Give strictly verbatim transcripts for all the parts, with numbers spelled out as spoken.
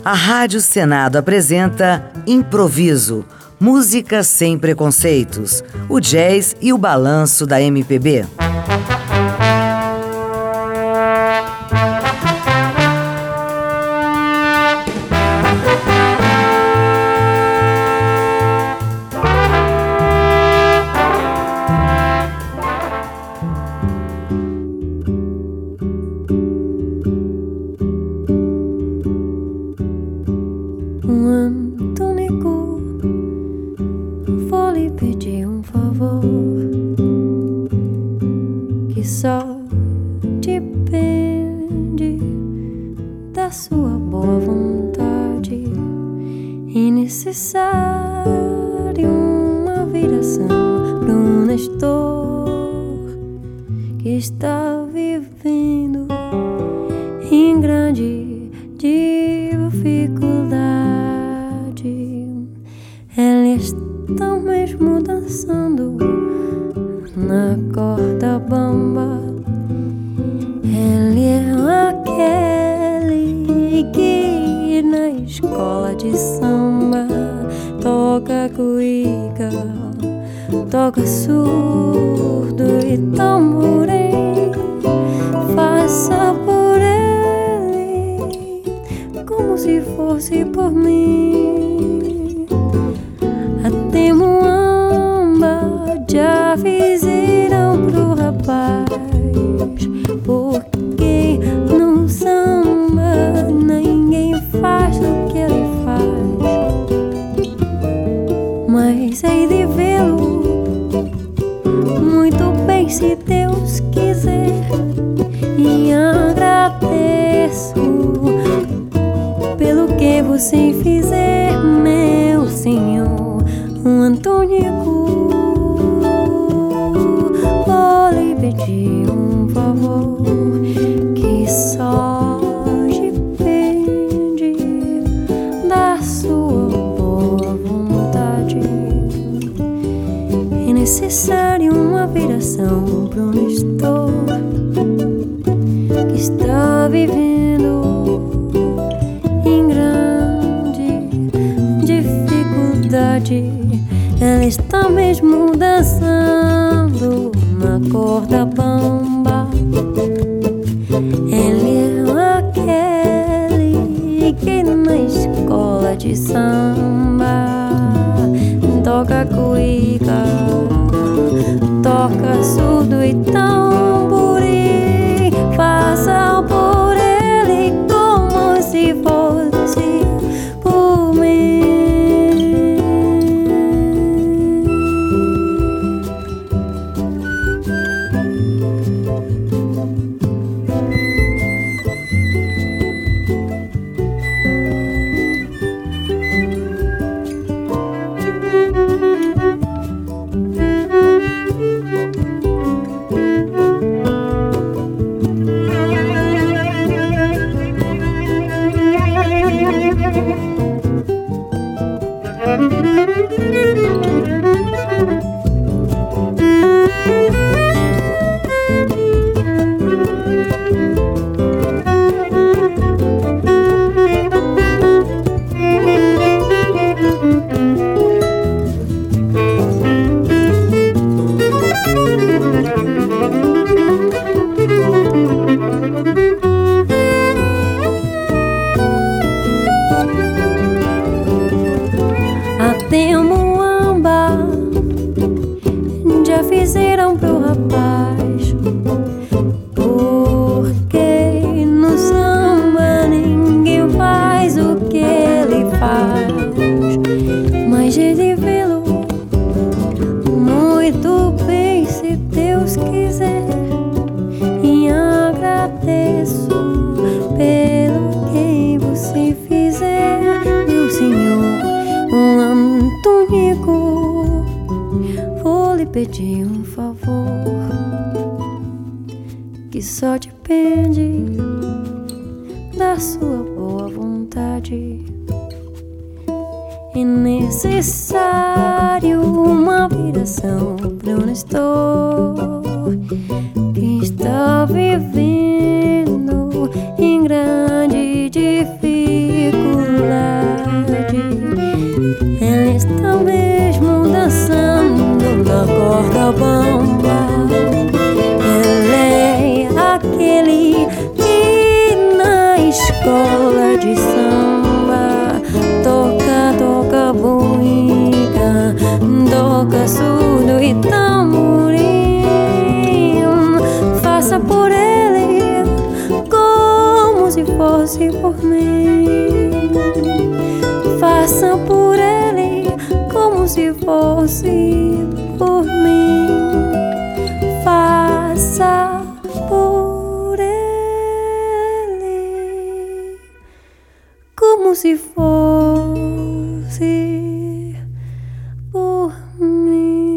A Rádio Senado apresenta Improviso, música sem preconceitos, o jazz e o balanço da M P B. Antônico, vou lhe pedir um favor que só depende da sua boa vontade. É necessário uma viração para um Nestor que está vivendo em grande dificuldade. Eles estão mesmo dançando na corda bamba. Ele é aquele que na escola de samba toca cuíca, toca surdo e tamborim. Faça por ele como se fosse por mim. Até Moamba já fizeram pro rapaz, porque no samba ninguém faz o que ele faz. Mas hei de vê-lo muito bem, se Deus quiser, e agradeço pelo que você fizer, meu senhor. Um Antônico, vou lhe pedir um favor que só depende da sua boa vontade. É necessário uma viração para um Nestor que está vivendo em grande dificuldade. Ela está mesmo dançando na corda bamba. Ele é aquele que na escola de samba toca cuíca, toca surdo e tamborim. Faça por ele como se fosse por mim. Até Moamba já fizeram pro rapaz, porque no samba ninguém faz o que ele faz. Mas é de vê-lo muito bem, se Deus quiser, e agradeço pelo que você fizer, meu senhor. Um Antônico, vou lhe pedir um favor que só depende da sua boa vontade. É necessário uma viração para um Nestor que está vivendo em grande dificuldade. corda bamba. Ele é aquele que na escola de samba toca, toca buica, toca surdo e tamborim. Faça por ele como se fosse por mim. Faça por ele como se fosse por mim. Faça por ele como se fosse por mim.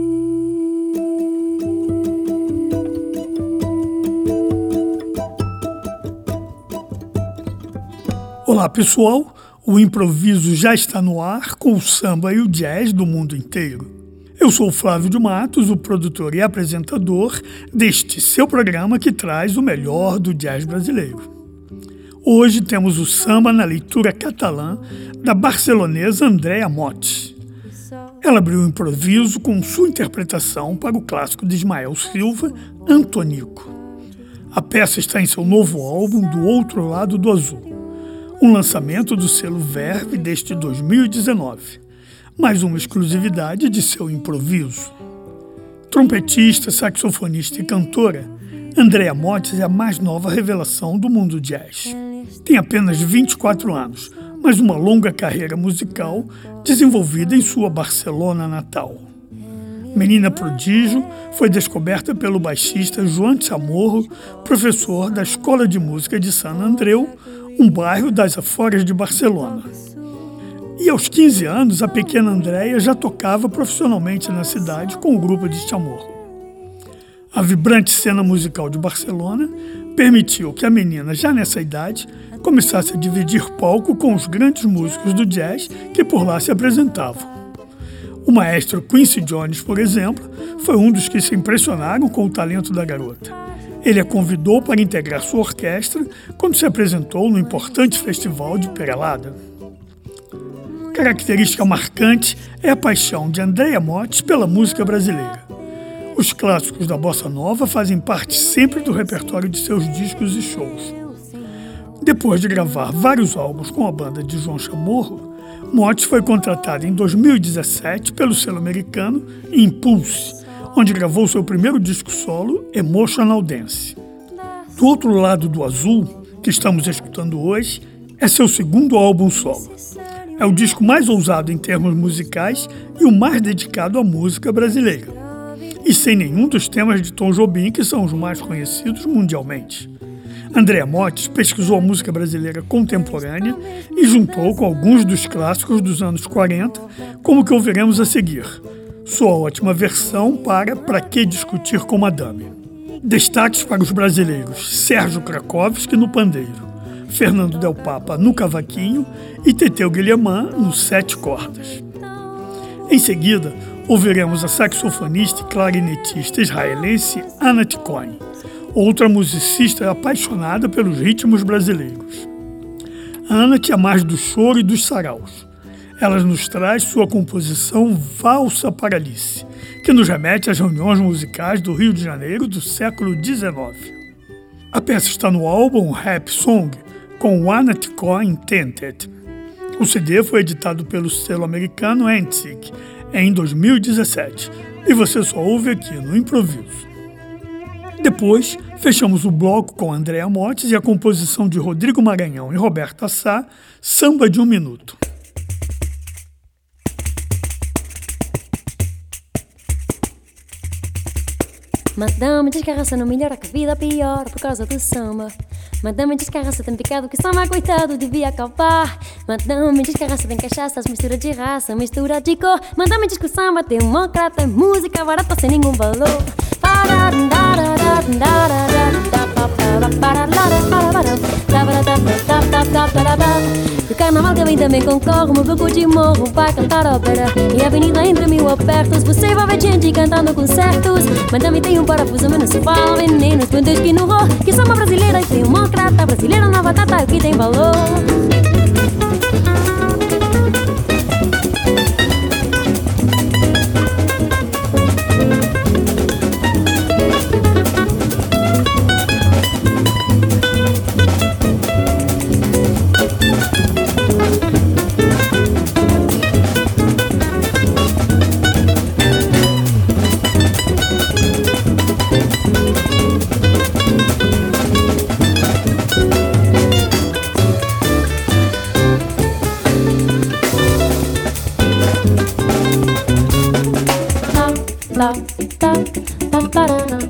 Olá, pessoal. O improviso já está no ar com o samba e o jazz do mundo inteiro. Eu sou o Flávio de Matos, o produtor e apresentador deste seu programa que traz o melhor do jazz brasileiro. Hoje temos o samba na leitura catalã da barcelonesa Andrea Mots. Ela abriu o improviso com sua interpretação para o clássico de Ismael Silva, Antonico. A peça está em seu novo álbum Do Outro Lado do Azul, um lançamento do selo Verve deste dois mil e dezenove, mais uma exclusividade de seu improviso. Trompetista, saxofonista e cantora, Andrea Mots é a mais nova revelação do mundo jazz. Tem apenas vinte e quatro anos, mas uma longa carreira musical desenvolvida em sua Barcelona natal. Menina prodígio, foi descoberta pelo baixista Joan Chamorro, professor da Escola de Música de Sant Andreu, um bairro das aforas de Barcelona. E aos quinze anos, a pequena Andrea já tocava profissionalmente na cidade com o grupo de Chamorro. A vibrante cena musical de Barcelona permitiu que a menina, já nessa idade, começasse a dividir palco com os grandes músicos do jazz que por lá se apresentavam. O maestro Quincy Jones, por exemplo, foi um dos que se impressionaram com o talento da garota. Ele a convidou para integrar sua orquestra quando se apresentou no importante festival de Perelada. Característica marcante é a paixão de Andrea Mots pela música brasileira. Os clássicos da bossa nova fazem parte sempre do repertório de seus discos e shows. Depois de gravar vários álbuns com a banda de Joan Chamorro, Mots foi contratada em dois mil e dezessete pelo selo americano Impulse, onde gravou seu primeiro disco solo, Emotional Dance. Do Outro Lado do Azul, que estamos escutando hoje, é seu segundo álbum solo. É o disco mais ousado em termos musicais e o mais dedicado à música brasileira. E sem nenhum dos temas de Tom Jobim, que são os mais conhecidos mundialmente. Andrea Mots pesquisou a música brasileira contemporânea e juntou com alguns dos clássicos dos anos quarenta, como o que ouviremos a seguir. Sua ótima versão para Pra Que Discutir com Madame. Destaques para os brasileiros Sérgio Krakowski no pandeiro, Fernando Del Papa no cavaquinho e Teteu Guilhermin no sete cordas. Em seguida, ouviremos a saxofonista e clarinetista israelense Anat Cohen, outra musicista apaixonada pelos ritmos brasileiros. Anat é mais do choro e dos saraus. Ela nos traz sua composição Valsa para Alice, que nos remete às reuniões musicais do Rio de Janeiro do século dezenove. A peça está no álbum Rap Song, com Anat Cohen Tented. O C D foi editado pelo selo americano Antic em dois mil e dezessete, e você só ouve aqui no improviso. Depois, fechamos o bloco com Andrea Mots e a composição de Rodrigo Maranhão e Roberta Sá, Samba de um Minuto. Madame diz que a raça não melhora, que a vida piora por causa do samba. Madame diz que a raça tem pecado, que samba, coitado, devia acabar. Madame diz que a raça tem cachaças, mistura de raça, mistura de cor. Madame diz que o samba democrata é música barata sem nenhum valor. O carnaval também também concorre, um pouco de morro para cantar ópera. E a avenida entre mil apertos, você vai ver gente cantando concertos. Madame tem um parafuso menos pau, venenos, pontos que no rol. Que samba brasileira e democrata, brasileira na batata é o que tem valor.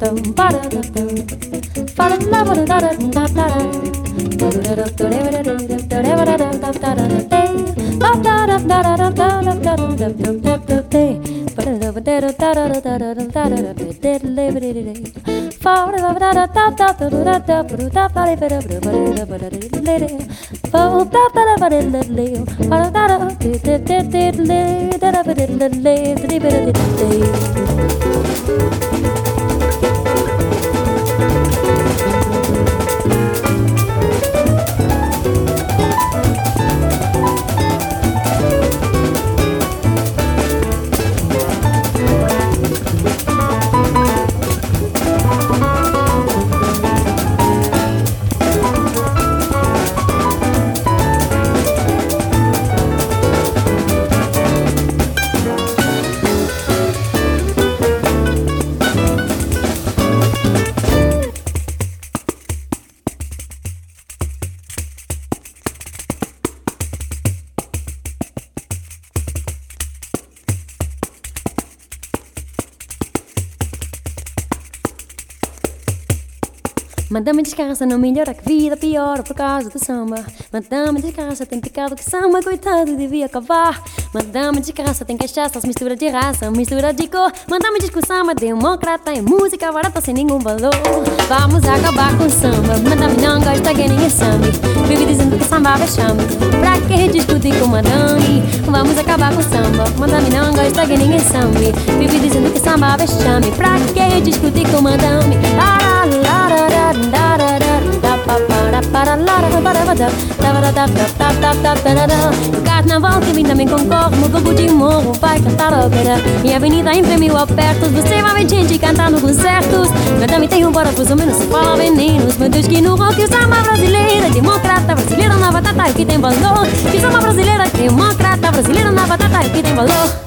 Madame descarça não melhora que vida piora por causa do samba. Madame descarça tem pecado que samba, coitado, devia acabar. Madame descarça tem cachaça, mistura de raça, mistura de cor. Madame diz que o samba democrata é música barata sem nenhum valor. Vamos acabar com o samba, madame não gosta que ninguém samba. Vive dizendo que samba é vexame, pra que discutir com madame? Vamos acabar com o samba, madame não gosta que ninguém samba. Vive dizendo que samba é vexame, pra que discutir com madame? O carnaval que vem também concorre no Gogo de Morro, vai cantar ópera. E a avenida entre mil apertos, você vai ver gente cantando concertos. Madame tem um parafuso, menos se fala venenos. Meu Deus, que no rock o samba brasileira, democrata, brasileira na batata, o que tem valor. Que samba brasileira, democrata, brasileira na batata, o que tem valor.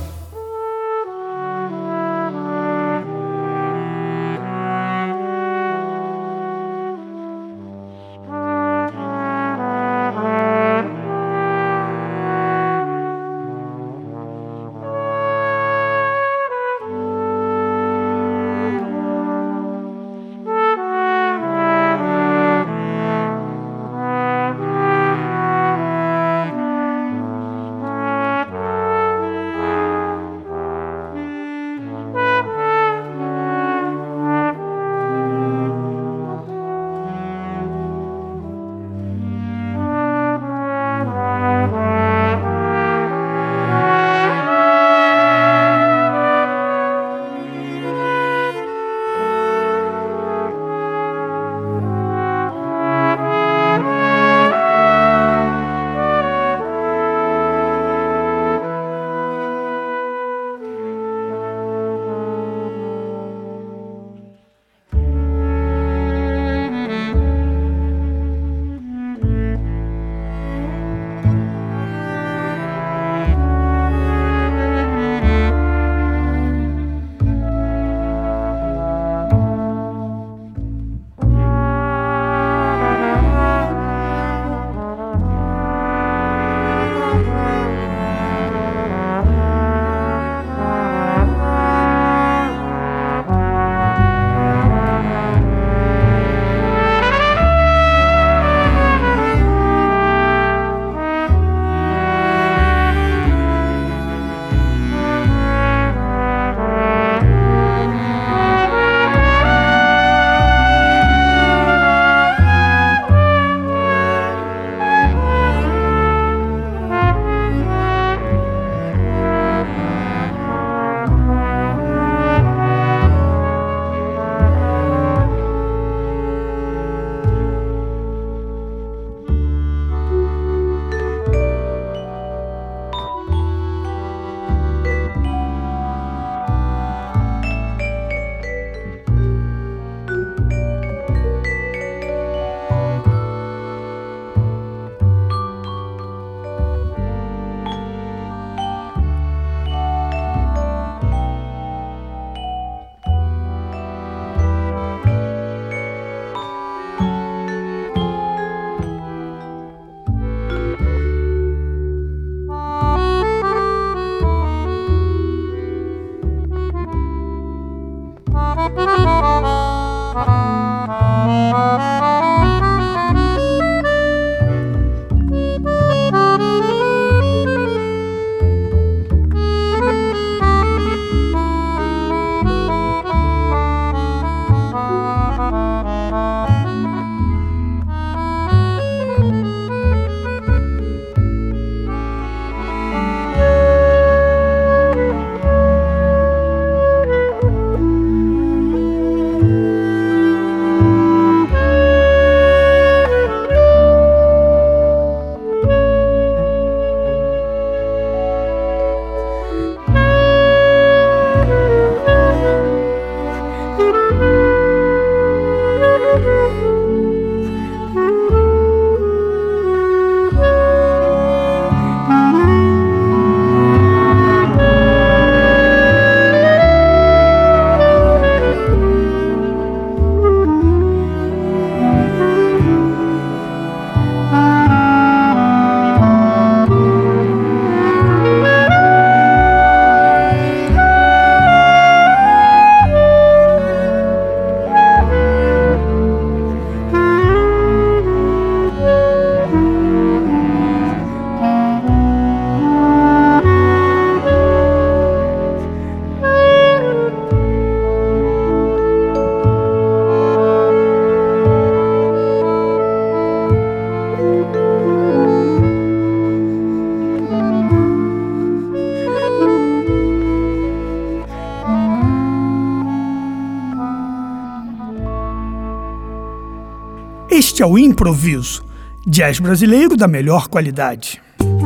Este é o Improviso, jazz brasileiro da melhor qualidade.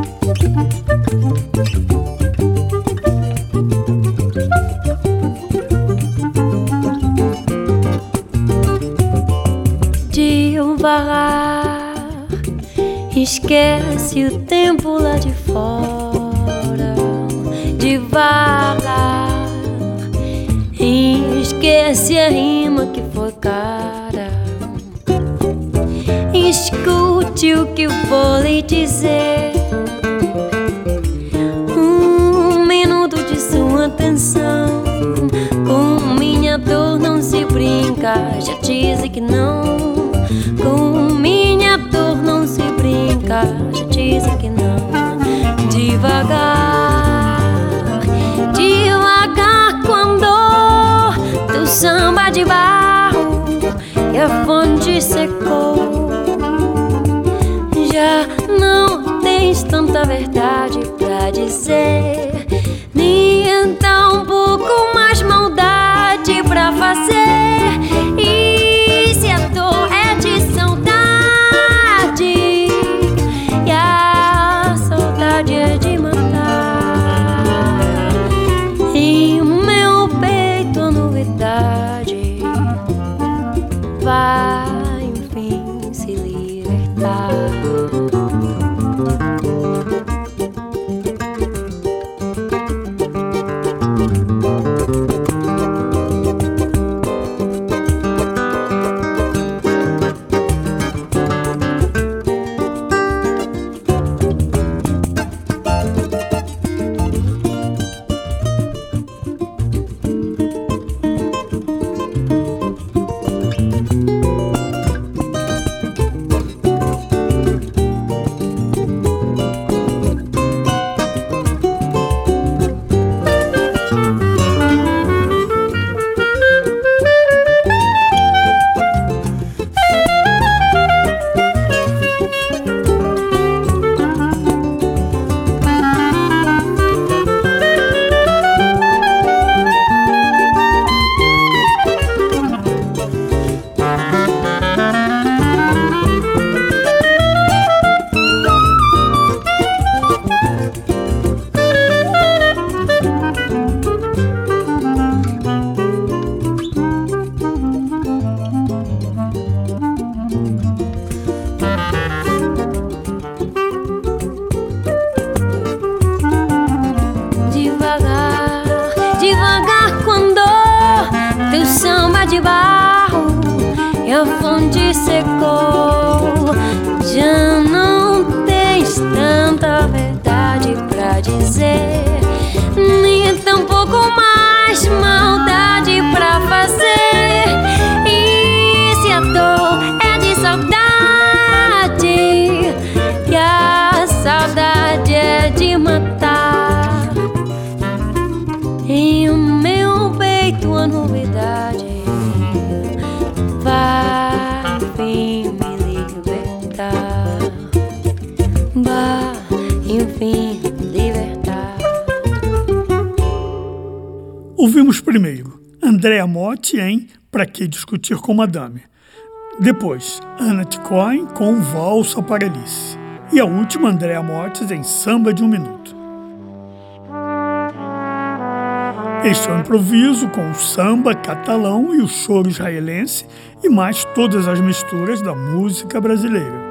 Devagar, esquece o tempo lá de fora. Devagar, esquece a rima que foi cara. Escute o que eu vou lhe dizer. Um minuto de sua atenção. Com minha dor não se brinca, já disse que não. Com minha dor não se brinca, já disse que não. Devagar, devagar quando teu samba de barro e a fonte secou. Já não tens tanta verdade pra dizer, nem então um pouco mais maldade pra fazer. E se a dor é de saudade e a saudade é de matar, em meu peito a novidade vai enfim se libertar. Teu samba de barro e a fonte secou. Já não tens tanta verdade pra dizer, nem tampouco mais maldade pra fazer. E se a dor é de saudade e a saudade é de matar, em o meu peito a novidade vai enfim me libertar, vai enfim libertar. Ouvimos primeiro Andrea Motti em Pra Que Discutir com Madame. Depois, Anat Cohen com Valsa para Alice. E a última, Andrea Motti em Samba de um Minuto. Este é o Improviso com o samba catalão e o choro israelense e mais todas as misturas da música brasileira.